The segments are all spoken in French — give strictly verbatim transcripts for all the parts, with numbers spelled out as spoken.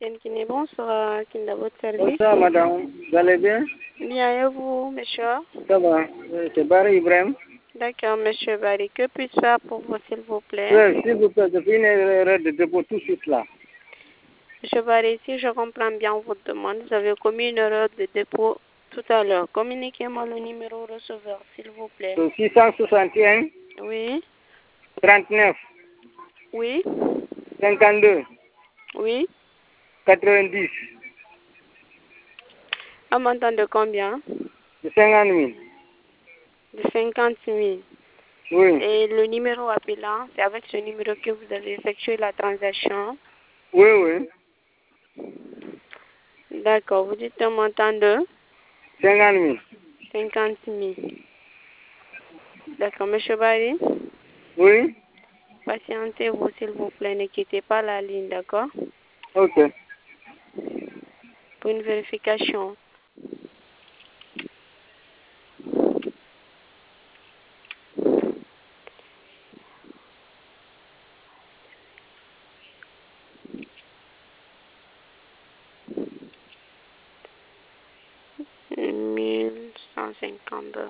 Kiné, bonsoir, Kinda, votre service. Bonsoir madame, vous allez bien? Bien, et vous, monsieur? Ça va, c'est Barry Ibrahim. D'accord, monsieur Barry. Que puis-je faire pour vous, s'il vous plaît? Oui, s'il vous plaît, depuis une erreur de dépôt tout de suite là. Monsieur Barry, si je comprends bien votre demande, vous avez commis une erreur de dépôt tout à l'heure. Communiquez-moi le numéro receveur, s'il vous plaît. six cent soixante et un, Oui, trente-neuf, oui, cinquante-deux, oui. quatre-vingt-dix. Un montant de combien? De cinquante mille. De cinquante mille. Oui, Et le numéro appelant, c'est avec ce numéro que vous avez effectué la transaction. oui, oui. D'accord, vous dites un montant de cinquante mille. cinquante mille. D'accord, monsieur Barry, Oui, patientez-vous s'il vous plaît, ne quittez pas la ligne, d'accord? ok. Pour une vérification. mille cent cinquante-deux.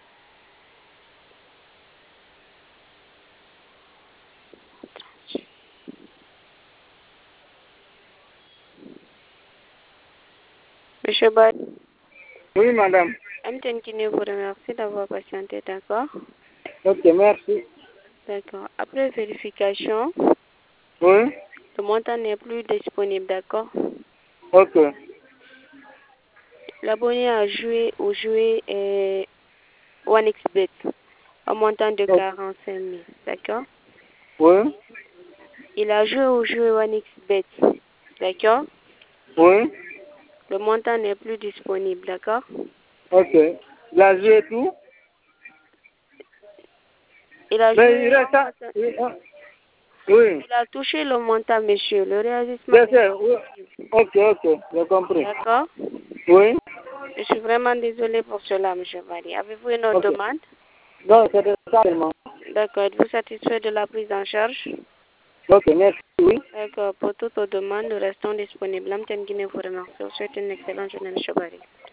Monsieur Barry, Oui madame. M T N Kiné vous remercie d'avoir patienté, d'accord? Ok, merci. D'accord. Après vérification, Oui, le montant n'est plus disponible, d'accord? ok. L'abonné a joué ou joué euh, OneXBet, un montant de quarante-cinq mille, d'accord? Oui, Il a joué ou joué OneXBet, d'accord? oui, Le montant n'est plus disponible, d'accord? ok. La joué tout? Il a Mais joué il un reste à... montant- Oui, ah, oui. il a touché le montant, monsieur. Le réagissement Je n'est sais, pas oui. possible, Ok, ok, j'ai compris. d'accord? Oui, Je suis vraiment désolée pour cela, monsieur Barry. Avez-vous une autre ok. demande? Non, c'était ça seulement. D'accord. Êtes-vous satisfait de la prise en charge? Ok, merci, oui. D'accord. Pour toutes vos demandes, nous restons disponibles. M T N Guinée vous remercie. Je vous souhaite une excellente journée, monsieur Barry.